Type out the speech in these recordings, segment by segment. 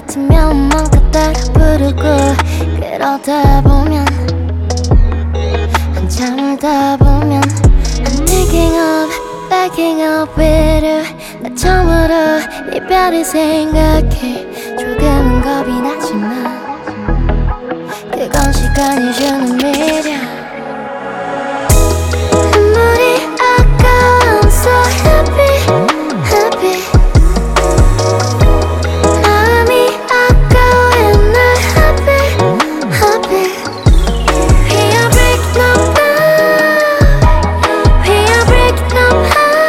같으면 맘껏 따라 부르고 그러다 보면 한참 울다 보면 I'm thinking of backing up with you. 나 처음으로 이별을 생각해. 조금은 겁이 나지만 그건 시간이 주는 미련. 눈물이 아까워 I'm so happy, happy. 마음이 아까워 and I'm happy, happy. We are breaking up now. We are breaking up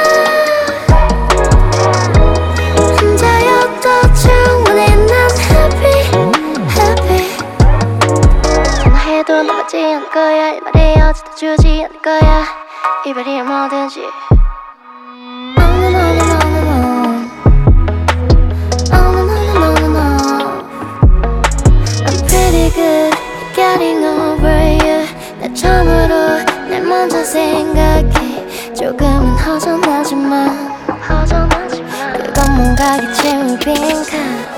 now. 혼자여도 충분해 난 happy, happy. 전화해도 너 받지 않을 거야. 일말에 어디다 주지 않을 거야. 이별이 뭐든지. Oh no no no no no. Oh no no no no no. I'm pretty good at getting over you. 나 처음으로 날 먼저 생각해. 조금은 허전하지만 그건 뭔가 기침을 빈칸.